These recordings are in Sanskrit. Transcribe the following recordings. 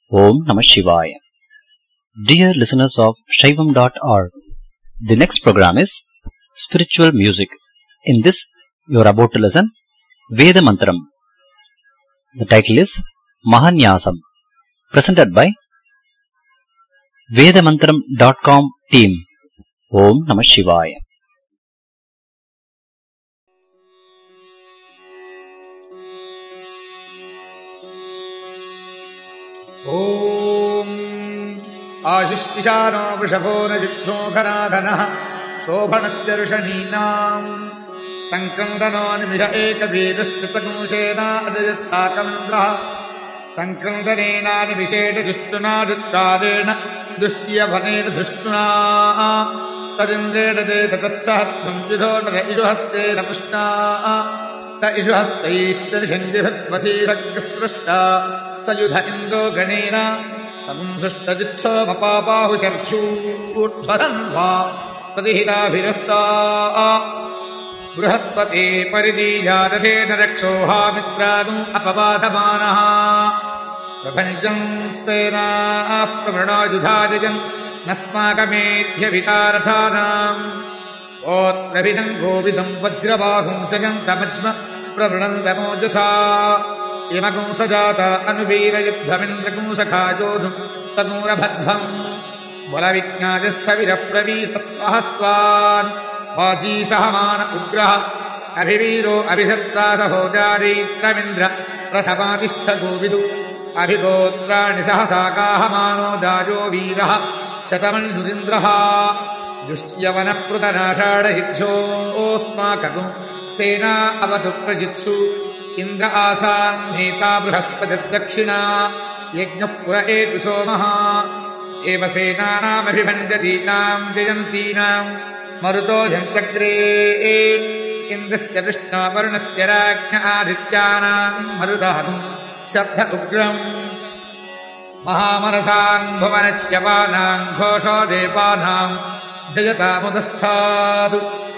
Om Namah Shivaya. Dear listeners of Shaivam.org, the next program is Spiritual Music. In this, you are about to listen Veda Mantram. The title is Mahanyasam, presented by Vedamantram.com team. Om Namah Shivaya. ॐ आशिष्टिशानो वृषभो न जित्नो घनाघनः शोभनश्चर्षणीनाम् सङ्क्रन्दनो निमिष एकवेदस्तृतकुंशेनादयत्साकमिन्द्रः सङ्क्रन्दनेनानिमिषेण दुष्यभनेर्धृष्टुना तदिन्द्रेण देत तत्सहत्वं विधो नर इषुहस्तेन पुष्णा स इषुहस्तैश्चरिषन्दिभद्वशीरग्स्पृष्टा स युध इन्द्रो गणेन समुंसृष्टजित्सोमपापाहुशर्षूर्ध्वरन्वा प्रतिहिताभिरस्ता बृहस्पते परिदीयारथेन रक्षोहामित्रानु अपवादमानः प्रपञ्चम् सेनाः प्रवृणायुधाजयन् नस्माकमेध्यभितारथानाम् ओत्रभिदम् गोविदम् वज्रबाहुम् जयन्तमज्म प्रवृणन्तमोजसा इमकुंसजाता अनुवीरयुद्धमिन्द्रकुंसखायोधुम् सनूरभद्भम् बलविज्ञाजस्थविरप्रवीतः सहस्वान् वाजी सहमान उग्रः अभिवीरो अभिषत्तासहोजारीत्रमिन्द्र प्रथमातिष्ठ गोविदु अभिगोत्राणि सहसाकाहमानो दाजो वीरः शतमन्युरिन्द्रः दुष्ट्यवनप्रुतनाषाढहिच्छोऽस्माकगुम् सेना अवतु प्रजित्सु इन्द्र आसान्नेता बृहस्पतिर्दक्षिणा यज्ञः पुर एतु सोमः एव सेनानामभिभञ्जतीनाम् जयन्तीनाम् मरुतो जन्त्यग्रे इन्द्रस्य कृष्णा वरुणस्य राज्ञ आदित्यानाम् मरुदाहम् शब्द उग्रम् महामनसान् भुवनच्यवानाम् घोषो देवानाम् जयतामुदस्थादु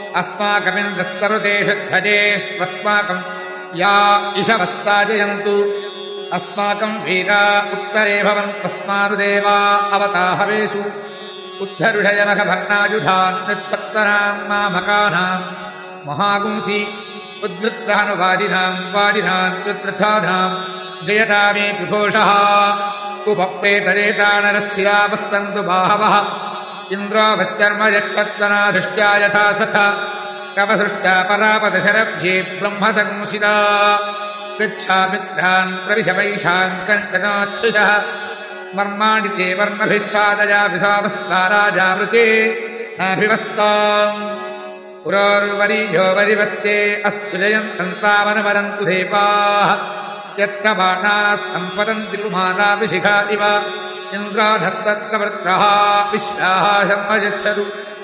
अस्माकमिन्द्रस्तरुतेषध्वजेष्वस्माकम् या इषवस्ता जयन्तु अस्माकम् वीरा उत्तरे भवन्तस्मानुदेवा अवताहवेषु उद्धरुषयमखभग्नायुधान् यत्सत्तराम् मामकानाम् महागुंसि उद्धृत्रानुवादिनाम् वादिनान् युद्धृथानाम् जयतामेतु घोषः उपप्रेतरेता नरस्थिरावस्तन्तु बाहवः इन्द्रावश्चर्म यक्षत्तना दृष्ट्या यथा सथा कवसृष्टा परापदशरभ्ये ब्रह्मसंसिता पृच्छामित्रान् प्रविशवैषान् कण्टनाच्छुषः मर्माणि ते वर्णभिश्चादयाभिसावस्ता राजावृते नाभिवस्ताम् पुरोर्वरीयो वरिवस्ते अस्तु जयन्तन्तावनवरन्तु देवाः यत्र बाणाः सम्पतन्ति पुमानाभिशिखा इव इन्द्राधस्तत्रवृत्रः विश्वाः सम्मयच्छतु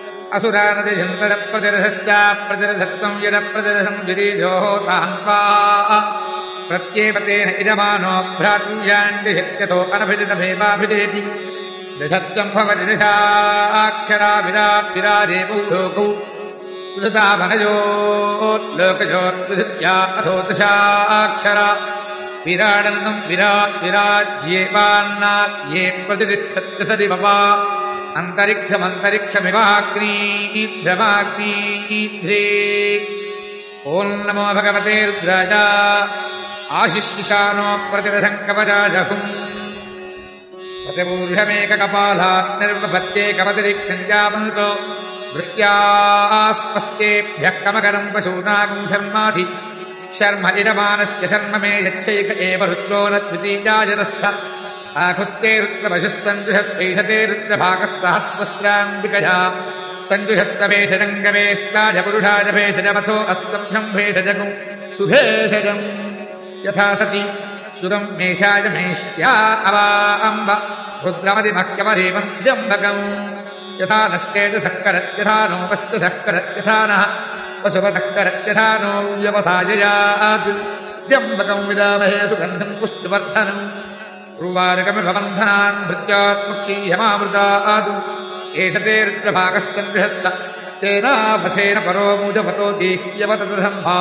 असुरानदिशन्तरप्रतिरथश्चाप्रतिरथत्वम् यदप्रतिरथम् गिरीजोः तान्त्वा प्रत्येव तेन इजमानो भ्रातृयाण्यतो अनभिजितमेवाभिजेति दशत्वम् भवति दशाक्षरा विराट् विराजे लोकौ लोकजोर्विधृत्या अथो दशाक्षरा विराडन्नम् विराट् विराज्येवान्नाद्ये प्रतिष्ठत्य सदि मवा अन्तरिक्षमन्तरिक्षमिवाग्नीध्रमाग्नीध्रे ॐ नमो भगवते रुद्राय आशिष्यशानो प्रतिरथम् कवचाजहुम् प्रतिपूर्षमेककपालात् निर्वपत्ये कवतिरिक्षञ्जापनुतो वृत्यास्पस्तेभ्यः कमकरम् पशूनागुम् शर्मासि शर्म इडमानस्य शर्म मे यच्छैक एव रुद्रो न द्वितीयाजरस्थ आहुस्ते रुद्रपशुस्तञ्जुषस्पैषते रुद्रभागः सहस्वस्याम्बिकया तञ्जुषस्तभेषजङ्गमेष्टाजपुरुषाय भेषजमथो अस्तभ्यम् भेषजगुम् सुभेषजम् यथा सति सुरम् मेषाय मेष्ट्या अवा अम्ब रुद्रमदिमह्यमदेवन्त्यम्बकम् यथा नश्चेत सक्करत्यथा नोपस्तु सक्करत्यथा नः पशुपतक्करत्यथा नो व्यवसाययात् त्यम्बकम् विदामहे सुगन्धम् पुष्टिवर्धनम् उर्वारुकमिभबन्धनान् भृत्यात्मुक्षीयमामृतादु एष ते रुद्रभागस्तञ्जुषस्त तेनाभसेन परो मूजपतो देह्यवतदम्भा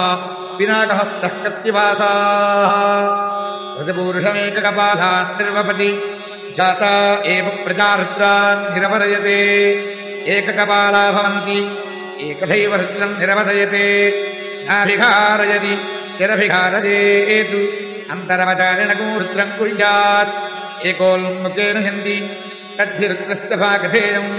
पिनाकहस्तः कत्तिवासाः प्रतिपूरुषमेककपालान् निर्वपति जाता एव प्रजारुद्रान् निरवदयते एककपाला भवन्ति एकथैव रुद्रम् निरवदयते नाभिघारयति यदभिघारयेत् अन्तरवचारिणको रुद्रम् कुर्यात् एकोन्मुखेन हन्ति तद्धि रुद्रस्य भागधेयम्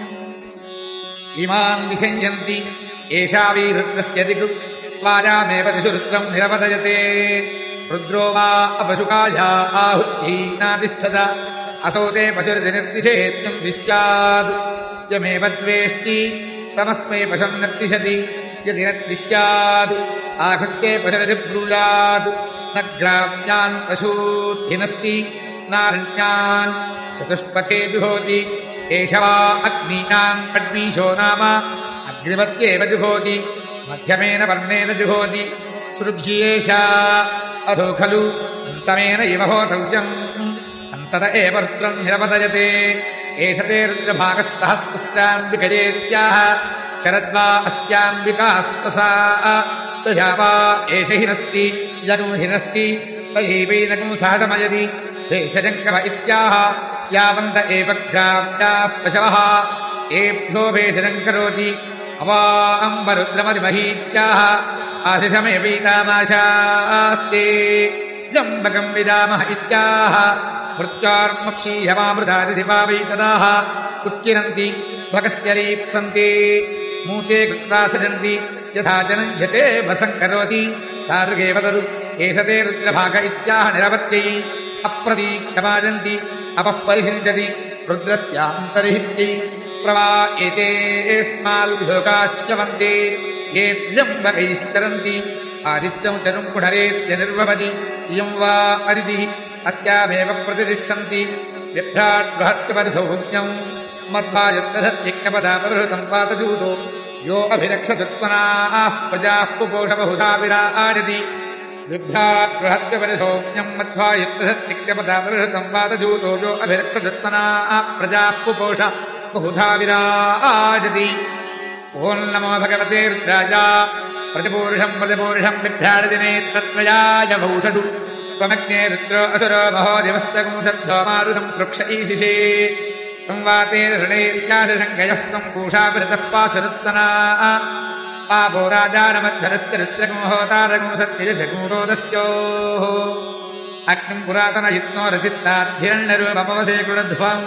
इमान् दिशञ्जन्ति एषा वै रुद्रस्य दिक् स्वायामेव दिशु रुद्रम् निरवदयते रुद्रो वा अपशुकाया आहुत्यैनातिष्ठत असौ ते पशुर्दिनिर्दिशेत्यम् दिश्यात् यमेव द्वेष्टि तमस्मै पशुम् निर्दिशति यदि न दिश्यात् आहुस्ते पशुरधिब्रूयात् न ग्राम्यान् पशूद्धिनस्ति नारण्यान् चतुष्पथे जुहोति एष वा अग्नीनाम् अग्नीशो नाम अग्निमत्येव जुहोति मध्यमेन वर्णेन जुहोति सृभ्येषा अधो खलु अन्तमेन इव होतव्यम् अन्तत एव रुद्रम् निरवदयते एष ते रुद्रभागः सहस्रस्याम्बिकजेत्याह शरद्वा अस्याम्बिकास्पसा तया वा एष हिनस्ति यनु हिनस्ति तयैवैनकम् सहसमयति भेषजङ्कव इत्याह यावन्त एव ग्राम्याः पशवः एभ्यो भेषजम् करोति अवा अम्बरुद्रमधिमहीत्याह आशिषमेवैतामाशास्ते जम्बकम् विदामः इत्याह मृत्योर्मुक्षीयमामृतारिधिपावैतदाः उत्किरन्ति भगस्य रीप्सन्ते मूते कृत्वा सजन्ति यथा जनञ्जते वसम् करोति तादृगे वदतु एष ते रुद्रभाग इत्याह निरवत्यै अप्रतीक्षमाजन्ति अपः परिषिञ्चति रुद्रस्यान्तर्हित्यै प्रवा एतेऽस्माल्लोकाच्यवन्ते ये जम्बकैश्चरन्ति आदित्यम् चरुम् पुनरेत्य निर्वपति इयम् वा अदितिः अस्यामेव प्रतिष्ठन्ति बिभ्राट् बृहत्परिसौज्ञम् मध्वायुद्धधत्यज्ञपदापहृतम् पातजूतो यो अभिरक्षतुत्मनाः प्रजाः पुपोष बहुधा विराजति बिभ्राट् बृहत्परिसौज्ञम् मध्वायुद्धधत्यज्ञपदापहृतम् पातजूतो यो अभिरक्षतुत्मनाः प्रजाः पुपोष बहुधा विराजति ओं नमो भगवते रुद्राय प्रतिपूरुषम् बिभ्राटदिने तत्रयाय भूषडु त्वमग्ने रुद्रो असुरो महो दिवस्तकुंसद्धो मारुतम् पृक्ष ईशिषे संवाते ऋणैर्याशङ्कयः त्वम् पूषाभिरतः पाशरुत्तना पापो राजानमद्धरस्य रुद्रकुंहोतारकुंसत्यजकुंरोदस्योः अग्निम् पुरातनयुत्नो रचित्ताद्धिरण्यरूपमवसे कृणध्वम्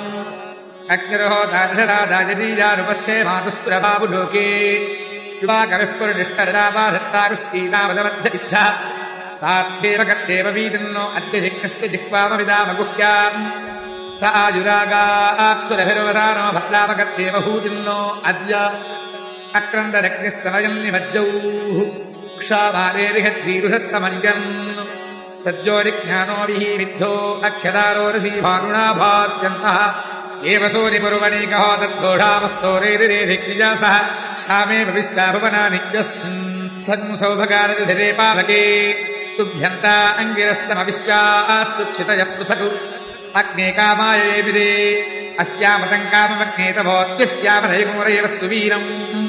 अग्निर्होतार्षदाजदीयानुपस्थे मातुस्त्रभावुलोके युवा कविः पुरुनिष्ठरदापाधत्ताकृष्टीनामदमध्य इद्धः साध्येव कर्तेव वीतिन्नो अद्य जिज्ञस्य जिह्वामविदामगुह्याम् स आयुरागात्सुरभिर्वसानो भद्रामकर्तेव भूतिन्नो अद्य अक्रन्दरग्निस्तनयम् निमज्जौः क्षामारेरिहद्वीरुषः समन्यम् सज्जोरिज्ञानोभिः विद्धो अक्षदारोरसी भानुनाभात्यन्तः एव सूरिपुरुवणीकहो तद्घोषामस्तोरेरिरेधिज्ञजासः श्यामे भविष्टाभुवनानिज्ञस्मिन् सन्सौभगारधिरे पावके तुभ्यन्ता अङ्गिरस्तमविश्वास्तुक्षितयः पृथक् अग्ने कामायेभिरे अस्यामतम् काममग्ने तभोऽत्यस्यामधैमूरैव सुवीरम्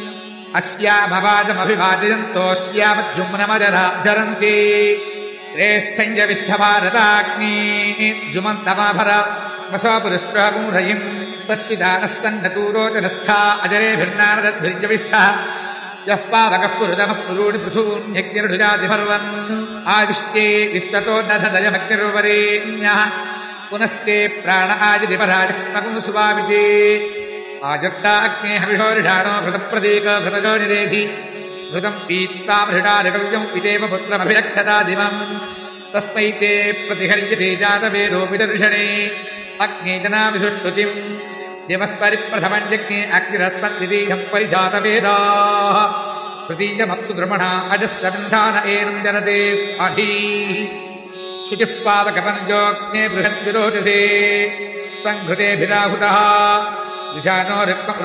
अस्यामभाजमभिभाजयन्तोऽस्यामद्युम्नमजराजरन्ते श्रेष्ठम् च विष्ठभारताग्ने जुमन्तमाभर वसोपुरुष्प्रभूरयिम् सस्विदानस्तन्नतूरोचनस्था अजरेभिर्नारदद्भिर्यविष्ठः यः पावकः पुरुदमः पुरूणि पृथून्यग्निर्ढुजातिपर्वन् आदिष्टे विष्टतो दधदयमग्निर्वरेण्यः पुनस्ते प्राण आदिपराजक्ष्मकुम् सुवामिते आजट्टा अग्ने हविषोरिषाणो घृतप्रतीक घृतजो निरेधि घृतम् पीत्तामृषारिकव्यम् पितेव पुत्रमभिरक्षता दिवम् तस्मै ते प्रतिहर्यते जातवेदोऽपि दर्शने अग्ने जनाविसुष्टुतिम् दिवस्परिप्रथमम् जज्ञे अग्निरस्मद्विदीहम् परिजातवेदाः तृतीयमप्सु द्रमणा अजस्रबन्धान एनम् जनते स्वाधीः शुचिः पावकपञ्चोऽग्ने बृहद्विरोचसे सङ्घृतेभिराहुतः विषाणो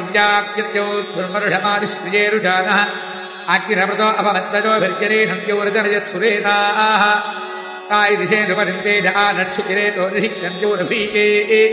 ऋक्मरुव्याप्यत्योद्धुर्मरुषमादिश्रियेरुषाणः अग्निरमृतो अपमत्तजोभिर्जरेऽन्त्योरजनयत्सुरेताः तायिदिशेनुपरिन्तेजानक्षुचिरेतो निहित्यन्त्योरभीके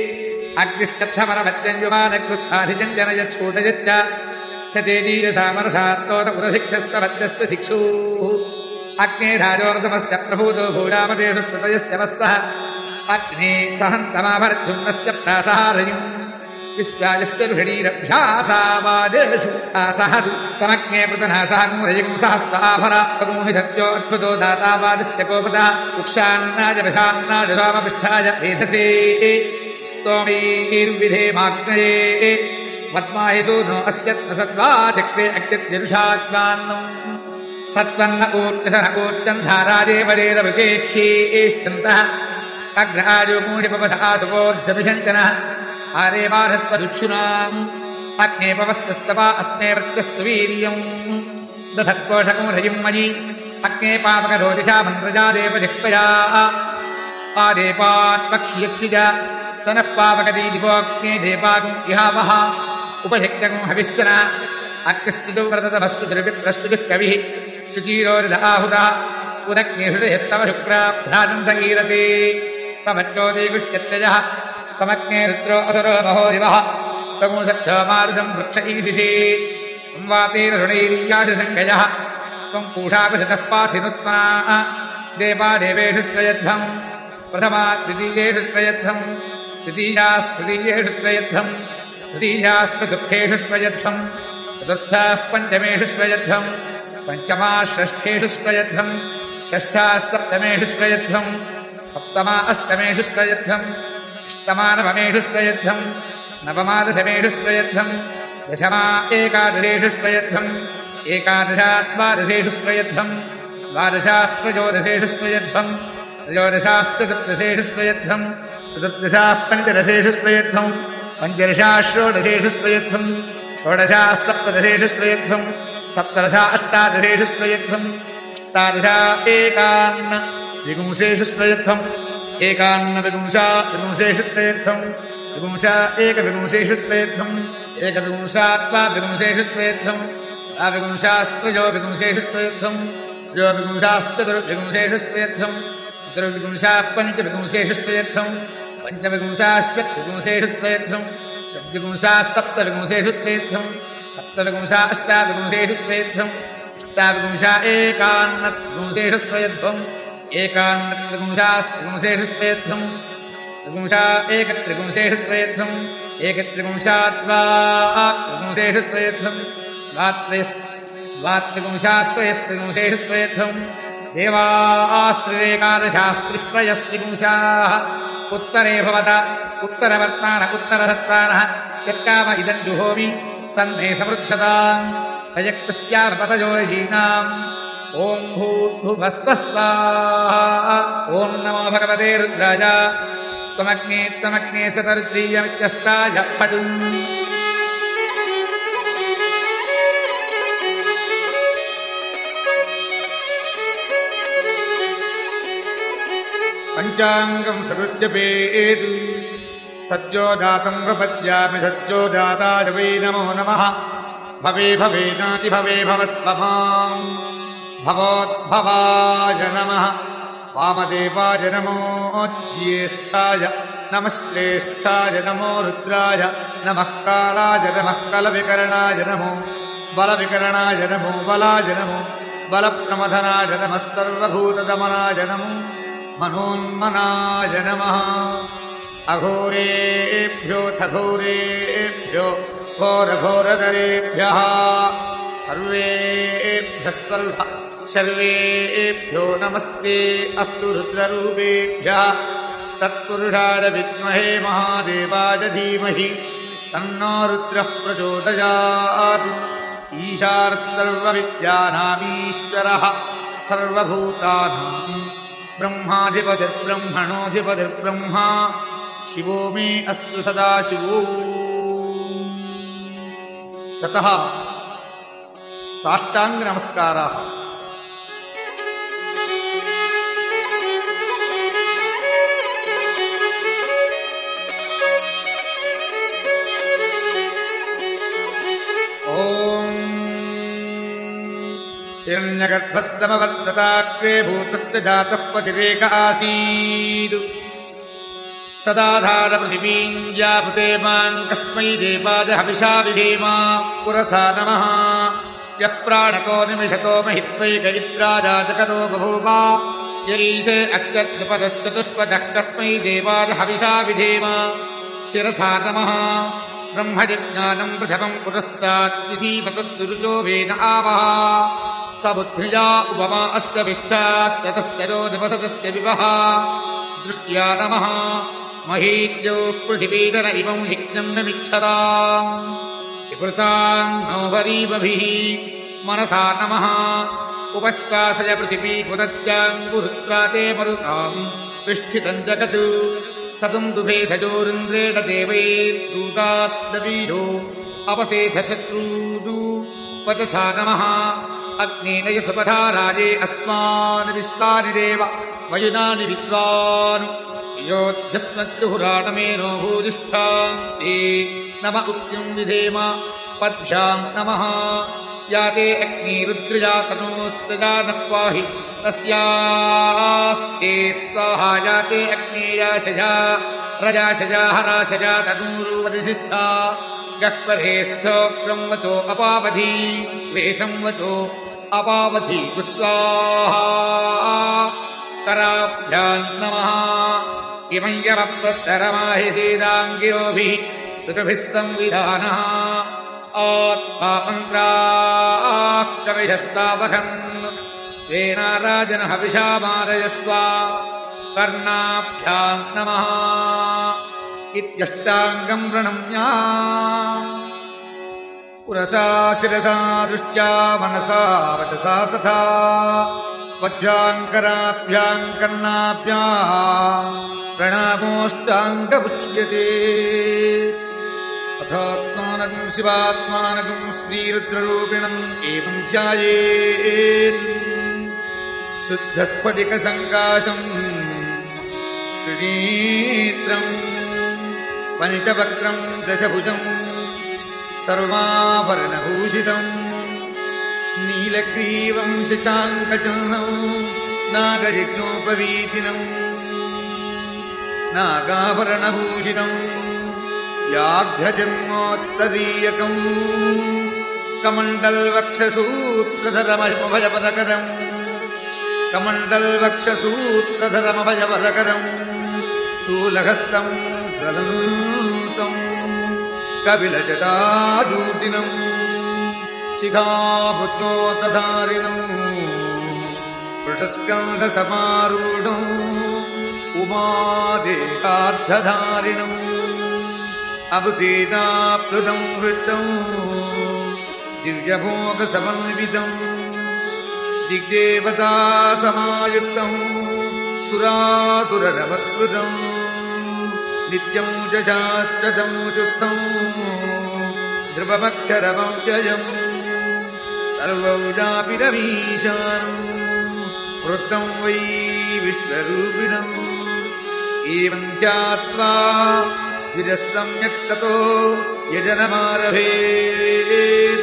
अग्निस्तद्धमनमत्यञ्जुमानग्निस्ताधिजम् जनयच्छूटयच्च स तेजीयसामरसात्तोतपुरशिक्षस्वभद्रस्य शिक्षुः अग्ने राजोर्दमस्य प्रभूतो भूरामदेशुस्ततयस्य वस्तः अग्ने सहन्तमाभर्जुम्नस्य प्रासारयिम् विश्वायश्च ऋषणीरभ्यासावादेषु सासहतु समग्ने पृतनासान्मुरयिम् सहस्राभरात्मगुणि सत्यो अद्भुतो दातावादस्य कोपदा उक्षान्नाजवशान्नाज सोमपिष्ठाय वेधसे स्तोमीर्विधेमाग्नये वद्माहि सूनो अस्यत्न सद्वा चक्रे अग्निर्जरुषात्मान्नम् सत्वन्न ऊर्जन धारादेवदेरवृकेक्षीष्टन्तः अग्राजोमूषिपवसासुपोर्जमिषन्तनः आरे बाधस्पदुक्षुनाम् अग्ने पवस्तस्तवा अस्मे वृत्यस्वीर्यम् दधत्कोषकम् रजिम् मयि अग्ने पापकरोदिशा मन्त्रजा देवजिह्वया आदेपात्पक्षियक्षिज सनः पापकदीदिपोऽग्ने देपाकुम् इहावः उपशक्यकुम् हविश्चन अग्निश्चितो व्रततमस्तुतिर्विप्रस्तुतिः कविः शुचीरोरिदाहुतः उदग्ने हृदयस्तव शुक्राभ्यानन्द ईरते तमच्चोदीकुश्चत्यजः तमग्ने रुद्रो असुरो महो दिवः तमुसद्धो मारुतम् वृक्ष ईशिषे संवातेररुणैर्याशिसङ्गयः त्वम् पूषाकुशतः पासिनुत्मना देवा देवेषु स्वयध्वम् प्रथमा द्वितीयेषु स्वयध्वम् द्वितीयास्तृतीयेषु स्वयध्वम् तृतीयास्त्वदुःखेषु स्वयध्वम् चतुर्थाः पञ्चमेषु स्वयध्वम् पञ्चमा षष्ठेषु स्वयध्वम् षष्ठाः सप्तमेषु स्वयध्वम् सप्तमा अष्टमेषु स्वयध्वम् अष्टमा नवमेषु स्वयध्वम् नवमा दशमेषु स्वयध्वम् दशमा एकादशेषु स्वयध्वम् एकादशा द्वादशेषु स्वयध्वम् द्वादशास्त्रयोदशेषु स्वयध्वम् त्रयोदशास्त्रचतुर्दशेषु स्वयध्वम् चतुर्दशाः पञ्चदशेषु स्वयध्वम् पञ्चदशा षोडशेषु स्वयध्वम् षोडशा सप्तदशेषु स्वयध्वम् सप्तदशा अष्टादशेषु स्वयध्वम् अष्टादशा एकान्न विपुंसेषु स्वयध्वम् एकान्न विपुंसा विपुंसेषु स्वयध्वम् विपुंसा एकविपुंसेषु स्वयध्वम् एकविपुंसा द्वाविपुंसेषु स्वयध्वम् द्वाविपुंसास्त्रयो विपुंसेषु स्वयध्वम् त्रयोविपुंसाश्चतुर्विपुंसेषु स्वयध्वम् चतुर्विपुंसा पञ्चविपुंसेषु स्वयध्वम् पञ्चविपुंसा षट्विपुंसेषु स्वयध्वम् षड्विपुंसा सप्तविपुंसेषु स्वयध्वम् सप्तविपुंसा अष्टाविपुंसेषु स्वयध्वम् अष्टाविपुंसा एकान्नविपुंसेषु स्वयध्वम् एकान्नविपुंसास्त्रिपुंसेषु स्वयध्वम् त्रिपुंसा एकत्रिपुंसेषु स्वयध्वम् एकत्रिपुंसा द्वात्रिपुंसेषु स्वयध्वम् द्वात्रिपुंसास्त्रयस्त्रिपुंसेषु स्वयध्वम् देवास्त्रिरेकादशास्त्रिस्त्रयस्त्रिपुंसाः उत्तरे भवत उत्तरवर्तानः उत्तरधत्तानः यत्काम इदम् जुहोमि तन्मे समृद्धताम् अयक्तस्यार्पतयोहीनाम् ॐ भूर्भुवस्वः ॐ नमो भगवते रुद्राय त्वमग्ने सतरुद्रीयमित्यस्ताय फट् पञ्चाङ्गम् सकृत्यपेतु सज्जोदातम् प्रपद्यामि सज्जोदाताय वै नमो नमः भवे भवेनाति भवे भवस्वमाम् भवोद्भवाय नमः वामदेवाय नमो ज्येष्ठाय नमः श्रेष्ठाय नमो रुद्राय नमः कालाय नमः कलविकरणाय नमो बलविकरणाय नमो बलाय नमो बलप्रमथनाय नमः सर्वभूतदमनाय नमो मनोन्मनाय नमः अघोरेभ्यो घोरेभ्यो घोरघोरधरेभ्यः सर्वेभ्यः सर्वेभ्यो नमस्ते अस्तु रुद्ररूपेभ्यः तत्पुरुषाय विद्महे महादेवाय धीमहि तन्नो रुद्रः प्रचोदयात् ईशानः सर्वविद्यानामीश्वरः सर्वभूतानाम् ब्रह्माधिपतिर्ब्रह्मणोऽधिपतिर्ब्रह्मा शिवो मे अस्तु सदा शिवो। ततः साष्टांग नमस्काराः। हिरण्यगर्भः समवर्तताग्रे भूतस्य जातः पतिरेक आसीत् सदाधार पृथिवीम् व्यापृते माम् कस्मै देवाय हविषा विधेम पुरसा नमः यः प्राणको निमिषतो महित्वैकयित्राजातकतो बभूव यैषे अस्य द्विपदश्चतुष्पदः कस्मै देवाय हविषा विधेम शिरसा नमः ब्रह्मजिज्ञानम् प्रथमम् पुरस्तात् विसीमतस्तुरुचो वेन आवः स बुद्ध्या उपमा अस्य विष्टास्ततस्तरो निवसतस्य विवः दृष्ट्या नमः महीद्यो पृथिवीधर इमम् यज्ञम् न मिच्छताम् विवृताम् नोभरीमभिः मनसा नमः उपस्वासय पृथिवी पुनत्याम् गुरुत्वा ते मरुताम् विष्ठितम् जगत् सतम् दुभे सजोरिन्द्रेण देवैर्दूतात्तवीरो अपसेधशत्रूदु वचसा नमः अग्नेन यशपथा राजे अस्मान् विश्वानि देव वयुनानि विद्वान् योऽध्यस्मद्युहुराणमेनो भूजिष्ठाम् ते नम उक्त्यम् विधेम पद्भ्याम् नमः याते अग्निरुद्रजा तनोस्तजा नः पाहि तस्यास्ते स्वाहा याते अग्नेयाशजा रजाशजा हराशजा तनूरुवरिशिष्ठा गह्वरेष्ठोक्त्रम् वचो अपावधि वेषम् वचो अपावधि स्वाहा कराभ्याम् नमः इमम् यमप्रस्तरमाहिषेदाङ्गिरोभिः ऋतुभिः संविधानः आत्मामन्त्राः कविशस्तावहन् वेनाराजन हविषा मारयस्व कर्णाभ्याम् नमः इत्यष्टाङ्गम् प्रणम्या पुरसा शिरसा दृष्ट्या मनसा वचसा तथा वध्याम् कराभ्याम् कर्णाभ्याम् प्रणामोऽष्टाङ्गमुच्यते अथात्मानकम् शिवात्मानकम् श्रीरुद्ररूपिणम् एवम् ध्यायेत् शुद्धस्फटिकसङ्काशम् त्रिनेत्रम् पञ्चवक्त्रम् दशभुजम् सर्वाभरणभूषितम् नीलग्रीवम् शशाङ्कचूर्णम् नागयज्ञोपवीतिनम् नागाभरणभूषितम् व्याघ्रजन्मोत्तरीयकम् कमण्डलवक्षसूत्रधरमभयपदकरम् कमण्डलवक्षसूत्रधरमभयपदकरम् शूलहस्तम् ज्वलन्तम् कपिलजटाजूटिनम् शिखापुत्रोतधारिणम् वृषस्कन्धसमारूढम् उमादेहार्धधारिणम् अबुधेनाप्लुतम् वृत्तम् दिव्यभोगसमन्वितम् दिग्देवता समायुक्तम् सुरासुरनमस्कृतम् नित्यम् च शाश्वतम् शुद्धम् ध्रुवमक्षरमव्ययम् सर्वौजापिरमीशानम् वृत्तम् वै विश्वरूपिणम् एवम् ध्यात्वा द्विजः सम्यक् ततो यजनमारभेत्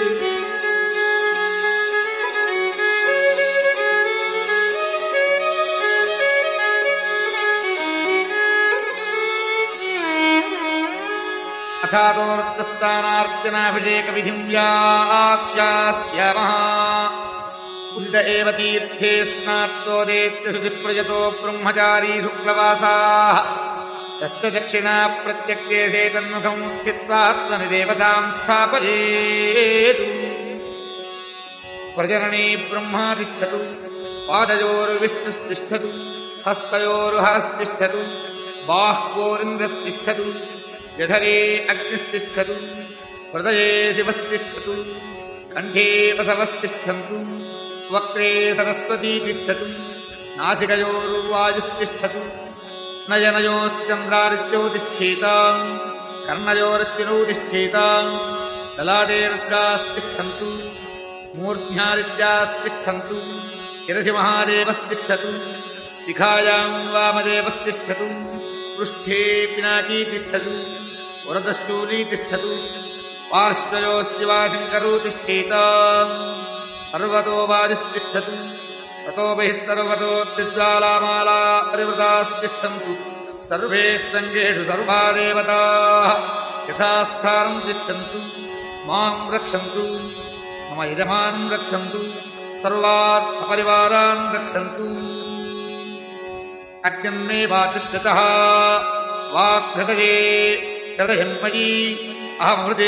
अथातोऽर्थस्थानार्चनाभिषेकविधिम् व्याख्यास्यामः उदित एव तीर्थे स्नात्तोदेत्य शुचिप्रयतो ब्रह्मचारी शुक्लवासाः तस्य दक्षिणा प्रत्यक्तेशे तन्मुखम् स्थित्वात्मनि देवताम् स्थापयेत् प्रजनने ब्रह्मा तिष्ठतु पादयोर्विष्णुस्तिष्ठतु हस्तयोर्हरस्तिष्ठतु बाह्वोरिन्द्रस्तिष्ठतु जठरे अग्निस्तिष्ठतु हृदये शिवस्तिष्ठतु कण्ठे वसवस्तिष्ठन्तु वक्रे सरस्वती तिष्ठतु नासिकयोर्वायुस्तिष्ठतु नयनयोश्चन्द्रादित्यो तिष्ठेताम् कर्णयोरश्विनौ तिष्ठेताम् ललाटे रुद्रास्तिष्ठन्तु मूर्ध्यादित्यास्तिष्ठन्तु शिरसि महादेवस्तिष्ठतु शिखायाम् वामदेवस्तिष्ठतु पृष्ठे पिनाकी तिष्ठतु वरदशूली तिष्ठतु पार्श्वयोश्चिवाशङ्करो तिष्ठेताम् सर्वतो वायुस्तिष्ठतु ततो बहिः सर्वतो द्विज्वालामाला परिवृतास्तिष्ठन्तु सर्वे शृङ्गेषु सर्वा देवताः यथास्थानम् तिष्ठन्तु माम् रक्षन्तु मम यजमानं रक्षन्तु सर्वात् सपरिवारान् रक्षन्तु अग्निर्मे वातिष्ठतः वाक्हृदये हृदयं मयि अहमृते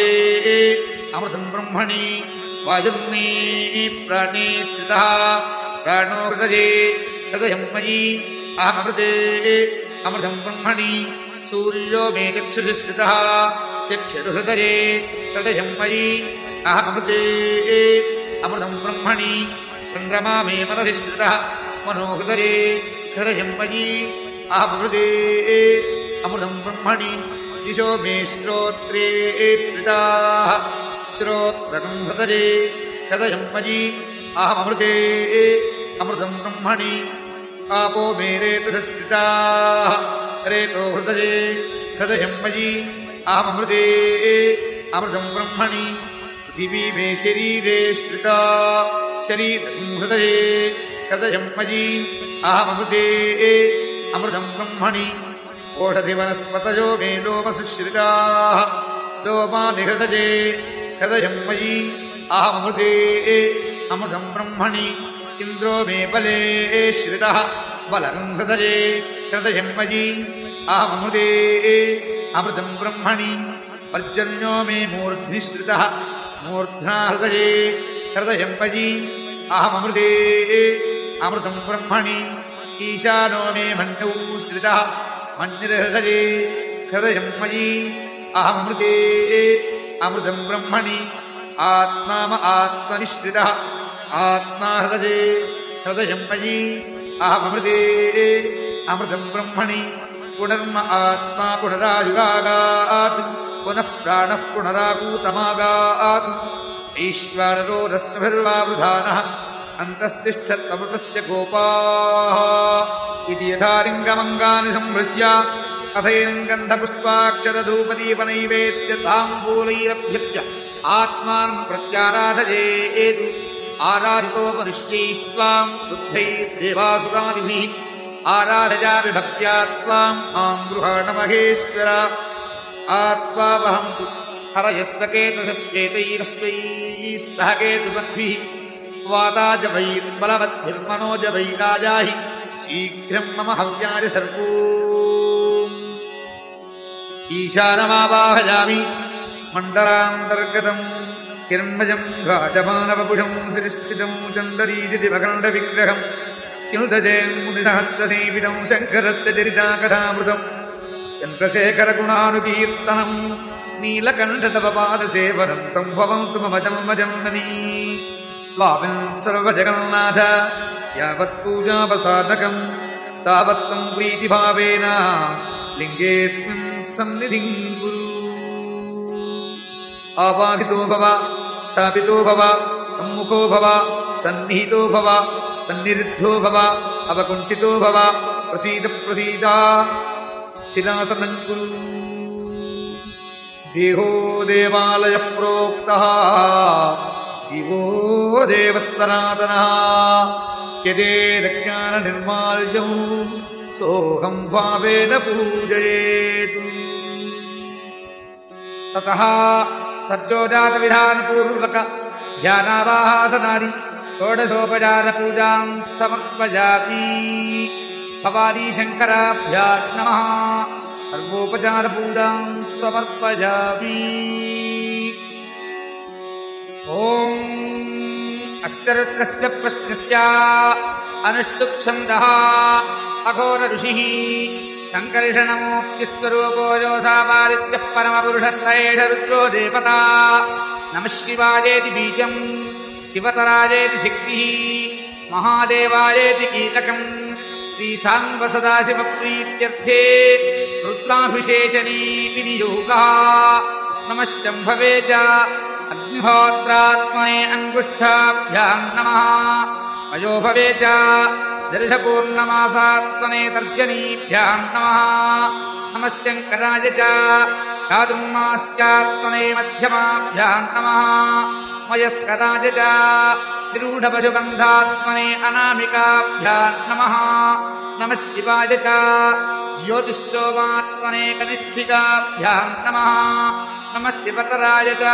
अमृतं ब्रह्मणि वायुर्मे प्राणे स्थितः प्राणो हृदये हृदयं मयि अहमृते अमृतं ब्रह्मणि सूर्यो मे चक्षुषि स्थितः चक्षुर्हृदये हृदयं मयि अहमृते अमृतं ब्रह्मणि चन्द्रमा मे मनसि स्थितः मनोहृदये हृदयं मयि अहमृते अमृतं ब्रह्मणि दिशो मे श्रोत्रे स्थिताः श्रोत्रं हृदये हृदयं मयि अहमृते अमृतं ब्रह्मणि आपो मे रेतसि स्थिताः रेतो हृदये हृदयं मयि अहमृते अमृतं ब्रह्मणि पृथिवी मे शरीरे श्रिता शरीरं हृदये हृदयं मयि अहमृते अमृतं ब्रह्मणि ओषधिवनस्पतयो मे लोमसुश्रिताः लोमानि हृदये हृदयं मयि अहमृते अमृतं ब्रह्मणि इन्द्रो मे बले श्रितः बलं हृदये हृदयं मयि अहमृते अमृतं ब्रह्मणि पर्जन्यो मे मूर्ध्नि श्रितः मूर्ध्ना हृदये हृदयं मयि अहमृते अमृतं ब्रह्मणि ईशानो मे मण्डौ श्रितः मन्निर्हृदये हृदयं मयि अहमृते अमृतं ब्रह्मणि आत्मा आत्मनि श्रितः आत्मा हृदये हृदयं मयि अहमृते अमृतं ब्रह्मणि पुनर्म आत्मा पुनरायुगागात् पुनः प्राणः पुनराकूतमागात् ईश्वरो रश्मिभिर्वावृधानः अन्तस्तिष्ठत्तमृतस्य गोपाः इति यथा लिङ्गमङ्गानि संहृत्य अथैनं गन्धपुष्पाक्षरधूपदीपनैवेद्य ताम्बूलैरभ्यर्च्य आत्मानं प्रत्याराधयेत् आराधितोपनिष्यैस्त्वां शुद्धैर्देवासुरादिभिः आराधयामि भक्त्या त्वाम् मां गृहाण महेश्वर आत्मावहन्तु हरयः सकेतुश्चेतैरश्वैः सह केतुपद्भिः वाताजवैर्बलवद्भिर्मनोजवैराजाहि शीघ्रं मम हव्याय सर्वो ईशानमावाहयामि मण्डलान्तर्गतम् हिरण्मयं राजमानवपुषं सिरिष्टितं चन्दरीदिवखण्डविग्रहं सिंहजयन्मुनिसहस्रसेवितं शङ्करस्य चरिताकथामृतं चन्द्रशेखरगुणानुकीर्तनं नीलकण्ठतवपादसेवनं सम्भवन्तु मम जन्मजन्मनि स्वामिन् सर्वजगन्नाथ यावत्पूजावसाधकं तावत्तं प्रीतिभावेन लिङ्गेऽस्मिन् सन्निधिं कुरु आवाहितो भव स्थापितो भव सम्मुखो भव सन्निहितो भव सन्निरुद्धो भव अवकुण्ठितो भव प्रसीद प्रसीद स्थिरासनं कुरु देहो देवालयः प्रोक्तः जीवो देवः सनातनः यदेरज्ञाननिर्माल्यौ सोऽहं भावेन पूजयेत् ततः सज्जोजातविधानपूर्वक ध्यानावाहासनादि षोडशोपचारपूजां समर्पयामि भवानी शङ्कराभ्यां नमः सर्वोपचारपूजां समर्पयामि ॐ अस्य प्रश्नस्य अनुष्टुप्छन्दः अघोर ऋषिः सङ्कर्षणमूर्तिस्वरूपो योऽसामादित्यः परमपुरुषः स एष रुद्रो देवता नमः शिवायेति बीजम् शिवतरायेति शक्तिः महादेवायेति कीलकम् श्रीसाम्बसदाशिवप्रीत्यर्थे रुद्राभिषेचनी विनियोगः नमः शम्भवे च अग्निहोत्रात्मने अङ्गुष्ठाभ्यां नमः अयोभवे च दर्शपूर्णमासात्मने तर्जनीभ्यां नमः नमः शङ्कराय च चातुर्मास्यात्मने मध्यमाभ्यां नमः मयस्कराय च निरूढपशुबन्धात्मने अनामिकाभ्यां नमः नमः शिवाय च ज्योतिष्ठोमात्मनेकनिष्ठिकाभ्याम् नमः नमस्ते पतराय च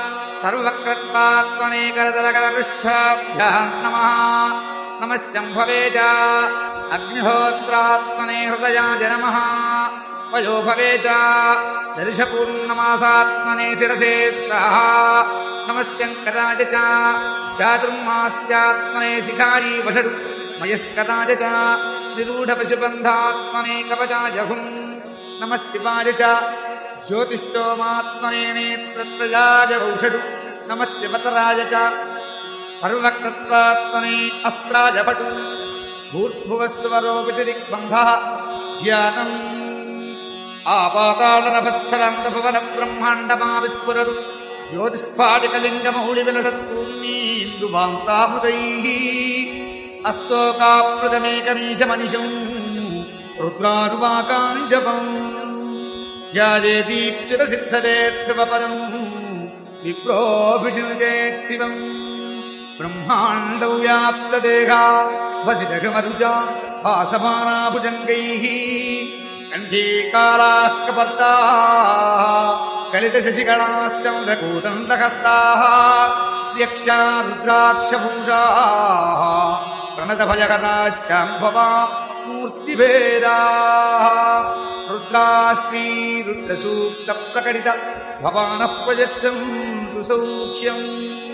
सर्वकृत्वात्मनेकरतलकरपृष्ठाभ्याम् नमः नमस्यम्भवे च अग्निहोत्रात्मने हृदयाय नमः वयोभवे च दर्शपूर्णमासात्मने शिरसे स्वाहा नमस्यङ्कराय च चातुर्मास्यात्मने शिखारी वषडु मयस्कराय च निरूढपशुबन्धात्मने कवचाय हुम् नमस्तिवाय च ज्योतिष्ठोमात्मने नेत्रत्रयाय वौषडु नमस्य पतराय च सर्वकृत्वात्मने अस्त्राय पटु भूर्भुवस्वरोपितिदिग्बन्धः ध्यानम् आपातालनभस्थलान्तभुवनब्रह्माण्डमाविस्फुरतु ज्योतिस्फाटिकलिङ्गमौलिविलसत्पूर्णीन्दुभान्तामृतैः अस्तोकाप्लुतमेकमीशमनिशम् रुद्रानुवाकाञ्जपम् ध्यायेदीप्सितसिद्धतेऽर्थवपरम् विप्रोऽभिषिनुचेत्शिवम् ब्रह्माण्डौ व्याप्तदेहा वसितघमरुचा भासमानाभुजङ्गैः कण्ठीकाराः कपर्दाः कलितशशिगणाश्चन्द्रकूटन्तहस्ताः यक्षा रुद्राक्षभूषाः प्रणतभयकराश्चाम्भवा मूर्तिभेदाः रुद्राश्रीरुद्रसूक्तप्रकटित भवानः प्रयच्छन्तु सौख्यम्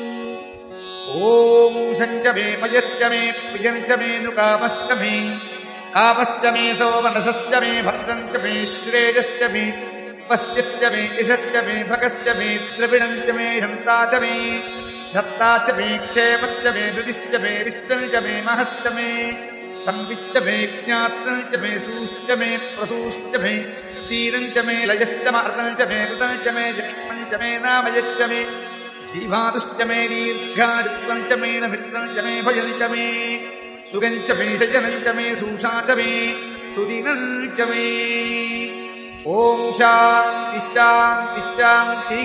ॐ शञ्च मे मयश्च मे प्रियञ्च मे नुकामश्च मे आपश्च मे सोमनसश्च मे भद्रञ्च मे श्रेयश्च मे पश्यश्च मे यशश्च मे भगश्च मे द्रविणञ्च मे हन्ता च मे धत्ता च मे क्षेमश्च मे धृतिश्च मे विष्टञ्च मे महश्च मे संविच्च मे ज्ञातञ्च मे सूश्च मे प्रसूश्च मे क्षीरञ्च मे लयश्च मार्तञ्च मे ऋतञ्च मे यक्ष्मञ्च मे नामयच्च मे जीवातुश्च मे दीर्घायुत्वञ्च मे नमित्रञ्च मे भयञ्च मे सुगञ्च मे शयनञ्च मे सूषा च मे सुदिनञ्च मे ॐ शान्ति शान्ति शान्तिः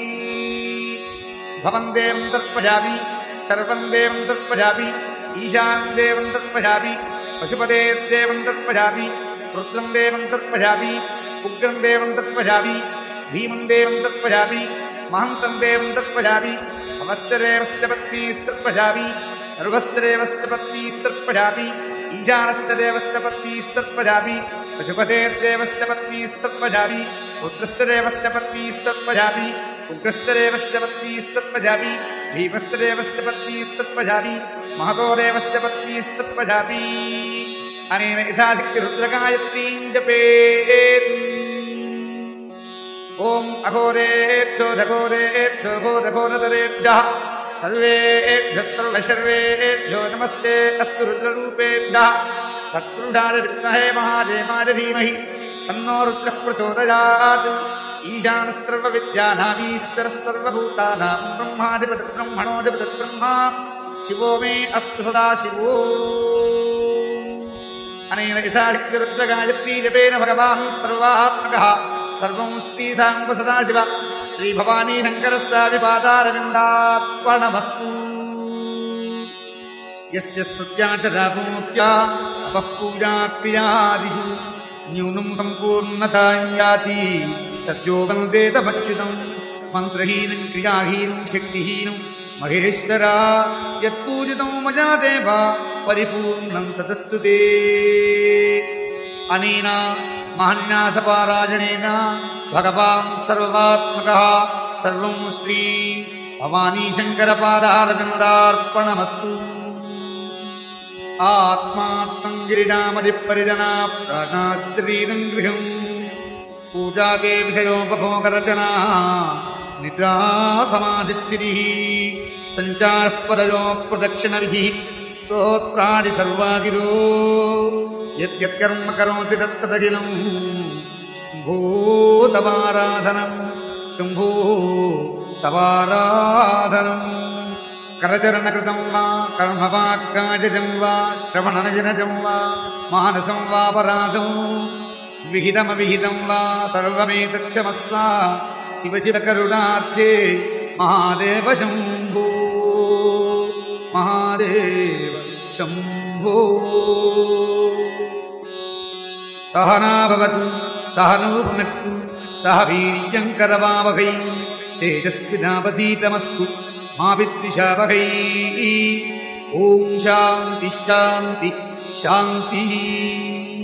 भवन् देवं तत्पजामि सर्वं देवं तत्पजामि ईशान् देवं तत्पजामि पशुपतेर्देवं तत्पजामि रुद्रं देवं तत्पजामि उग्रं देवं तत्पजामि भीमं देवं तत्पजामि महान्तं देवं तत्पजामि अवश्चदेवस्य पत्नीस्तत्पजामि सर्वश्चदेवस्य पत्नीस्तत्पजामि ईशानश्चदेवस्य पत्नीस्तत्पजामि पशुपतेर्देवस्य पत्नीस्तत्पजामि पुत्रश्चदेवस्य पत्नीस्तत्पजामि उग्रश्चदेवस्य पत्नीस्तत्पजामि भीमश्चदेवस्य पत्नीस्तत्पजामि महतो देवस्य पत्नीस्तत्पजामि अनेन यथाशक्ति रुद्रगायत्रीं जपेत् ॐ अघोरेभ्यो धघोरेभ्यो घोरघोरतरेभ्यः सर्वेभ्यः सर्वशर्वेभ्यो नमस्ते अस्तु रुद्ररूपेभ्यः तत्पुरुषाय विद्महे महादेवाय धीमहि तन्नो रुद्रः प्रचोदयात् ईशानः सर्वविद्यानामीश्वरः सर्वभूतानां ब्रह्माधिपतिः ब्रह्मणोऽधिपतिः ब्रह्मा शिवो मे अस्तु सदा शिवो अनेन यथाशक्ति रुद्रगायत्री जपेन भगवान् सर्वात्मकः सर्वं स्त्रीसाङ्ग सदाशिव श्रीभवानी शङ्करस्यादिपादारविन्दात्मनमस्तु यस्य स्तुत्या च रापूत्या अपः पूजाक्रियादिषु न्यूनं सम्पूर्णतां याति सत्यो वन्देतमच्युतम् मन्त्रहीनं क्रियाहीनं शक्तिहीनं महेश्वरा यत्पूजितं मया देव परिपूर्णं ततस्तु ते अनेन महान्यासपारायणेन भगवान् सर्वात्मकः सर्वं श्री भवानी शङ्करपादारविन्दार्पणमस्तु आत्मात्मं गिरिजामधिपरिजना प्राणास्त्रीनं गृहम् पूजाके विषयोपभोगरचना निद्रा समाधिस्थितिः सञ्चारः पदयो प्रदक्षिणविधिः स्तोत्राणि सर्वागिरो यद्यत्कर्म करोति तत्तदखिलम् शम्भो तवाराधनम् शम्भो तवाराधनम् करचरणकृतं वा कर्म वा काजजं वा श्रवणनजनजं वा मानसं वापराधं विहितमविहितं वा सर्वमेतत्क्षमस्व शिव शिव करुणार्थे महादेव शम्भो महादेव शम्भो सहना भवतु सहनौ भुनक्तु सह वीर्यं करवावहै तेजस्विनावधीतमस्तु मा विद्विषावहै। ॐ शान्ति शान्ति शान्तिः।